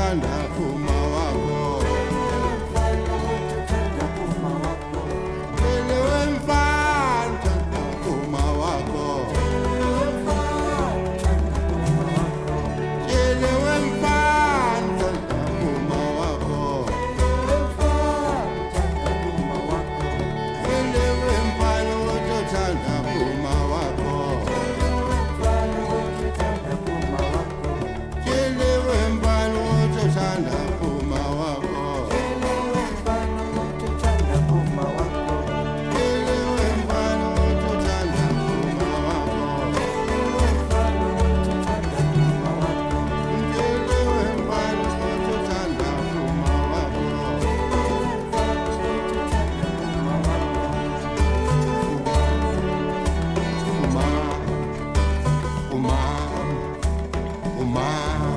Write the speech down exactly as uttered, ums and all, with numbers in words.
utothanda phuma wakho. Jele wemfana uthanda phuma wakho. Jele wemfana uthanda phuma wakho. Jele wemfana utothanda phuma wakho. Jele wemfana utothanda phuma wakho. Jele wemfana utothanda phuma wakho. Jele wemfana utothanda phuma wakho. Uma, uma, uma.